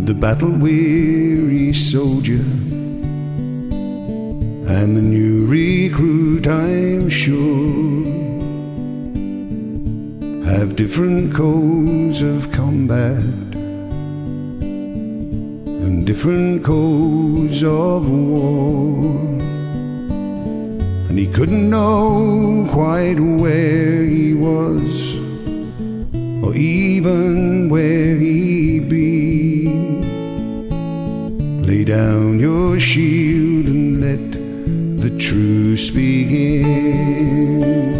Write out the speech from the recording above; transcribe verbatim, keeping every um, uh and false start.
the battle-weary soldier and the new recruit, I'm sure, have different codes of combat and different codes of war. And he couldn't know quite where he was, or even where he'd been. Lay down your shield and let the truce begin.